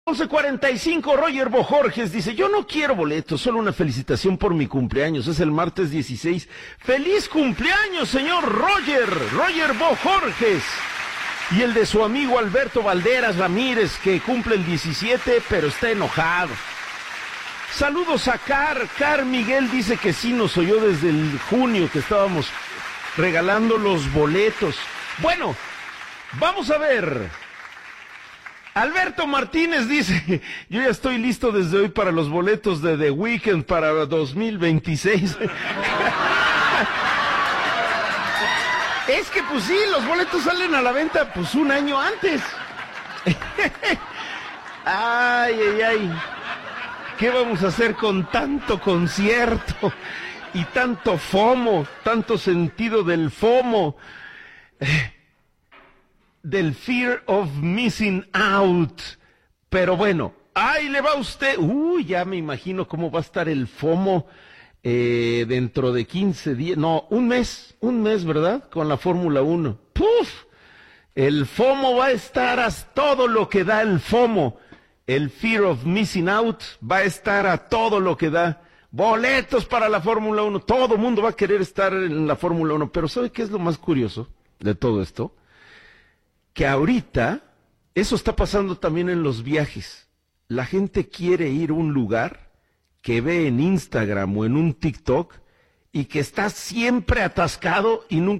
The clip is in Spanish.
11:45, Roger Bojorges dice, yo no quiero boletos, solo una felicitación por mi cumpleaños, es el martes 16. ¡Feliz cumpleaños, señor Roger Bojorges! Y el de su amigo Alberto Valderas Ramírez, que cumple el 17, pero está enojado. Saludos a Car Miguel dice que sí nos oyó desde el junio que estábamos regalando los boletos. Bueno, vamos a ver. Alberto Martínez dice, yo ya estoy listo desde hoy para los boletos de The Weeknd para 2026. Es que pues sí, los boletos salen a la venta pues un año antes. Ay. ¿Qué vamos a hacer con tanto concierto y tanto FOMO, tanto sentido del FOMO? Del fear of missing out. Pero bueno, ahí le va usted. Ya me imagino cómo va a estar el FOMO dentro de 15 días. No, un mes, ¿verdad? Con la Fórmula 1. ¡Puf! El FOMO va a estar a todo lo que da el FOMO. El fear of missing out va a estar a todo lo que da. Boletos para la Fórmula 1. Todo el mundo va a querer estar en la Fórmula 1. Pero ¿sabe qué es lo más curioso de todo esto? Que ahorita, eso está pasando también en los viajes. La gente quiere ir a un lugar que ve en Instagram o en un TikTok y que está siempre atascado y nunca